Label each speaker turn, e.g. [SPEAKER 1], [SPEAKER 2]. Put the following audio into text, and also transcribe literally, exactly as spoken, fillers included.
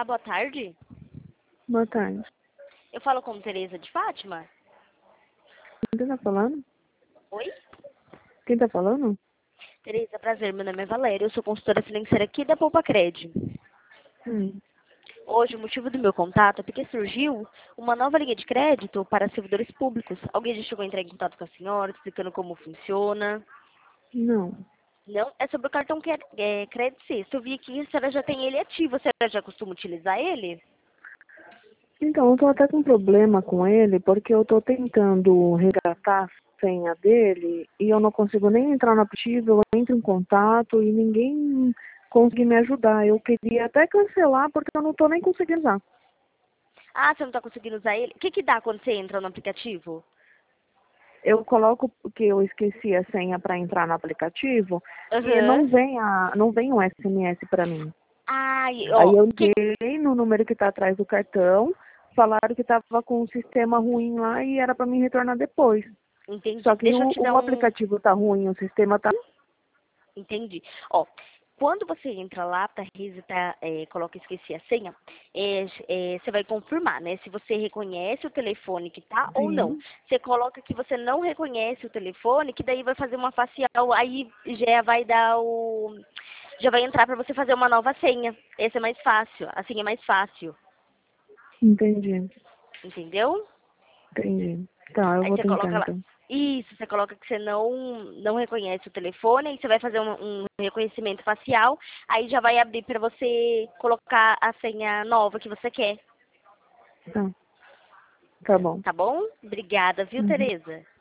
[SPEAKER 1] Olá, boa tarde.
[SPEAKER 2] Boa tarde.
[SPEAKER 1] Eu falo com Tereza de Fátima?
[SPEAKER 2] Quem tá falando?
[SPEAKER 1] Oi?
[SPEAKER 2] Quem tá falando?
[SPEAKER 1] Tereza, prazer, meu nome é Valéria, eu sou consultora financeira aqui da Poupa Cred.
[SPEAKER 2] Hum.
[SPEAKER 1] Hoje, o motivo do meu contato é porque surgiu uma nova linha de crédito para servidores públicos. Alguém já chegou a entrar em contato com a senhora, explicando como funciona?
[SPEAKER 2] Não.
[SPEAKER 1] Não? É sobre o cartão que é, Crédito Sexto. Eu vi aqui que a senhora já tem ele ativo. A senhora já costuma utilizar ele?
[SPEAKER 2] Então, eu tô até com problema com ele, porque eu tô tentando resgatar a senha dele e eu não consigo nem entrar no aplicativo, eu entro em contato e ninguém consegue me ajudar. Eu queria até cancelar porque eu não tô nem conseguindo usar.
[SPEAKER 1] Ah, você não está conseguindo usar ele? O que que dá quando você entra no aplicativo?
[SPEAKER 2] Eu coloco que eu esqueci a senha para entrar no aplicativo e
[SPEAKER 1] Aham.
[SPEAKER 2] não vem a, não vem um S M S para mim.
[SPEAKER 1] Ai,
[SPEAKER 2] Aí
[SPEAKER 1] ó,
[SPEAKER 2] eu
[SPEAKER 1] que...
[SPEAKER 2] liguei no número que está atrás do cartão, falaram que estava com um sistema ruim lá e era para mim retornar depois.
[SPEAKER 1] Entendi.
[SPEAKER 2] Só que
[SPEAKER 1] Deixa eu
[SPEAKER 2] o,
[SPEAKER 1] te dar
[SPEAKER 2] o
[SPEAKER 1] um...
[SPEAKER 2] aplicativo tá ruim, o sistema tá.
[SPEAKER 1] Entendi. Ó, quando você entra lá para resetar, é, coloca esqueci a senha, é, é, você vai confirmar, né? Se você reconhece o telefone que tá ou não.
[SPEAKER 2] Sim,
[SPEAKER 1] Você coloca que você não reconhece o telefone, que daí vai fazer uma facial, aí já vai dar o... Já vai entrar para você fazer uma nova senha. Esse é mais fácil. A senha é mais fácil.
[SPEAKER 2] entendi,
[SPEAKER 1] Entendeu?
[SPEAKER 2] entendi. Tá, eu
[SPEAKER 1] Aí
[SPEAKER 2] vou
[SPEAKER 1] você
[SPEAKER 2] tentar
[SPEAKER 1] coloca lá.
[SPEAKER 2] então.
[SPEAKER 1] Isso, você coloca que você não, não reconhece o telefone, aí você vai fazer um, um reconhecimento facial, aí já vai abrir para você colocar a senha nova que você quer.
[SPEAKER 2] Tá, tá bom.
[SPEAKER 1] Tá bom? Obrigada, viu,
[SPEAKER 2] Uhum.
[SPEAKER 1] Tereza?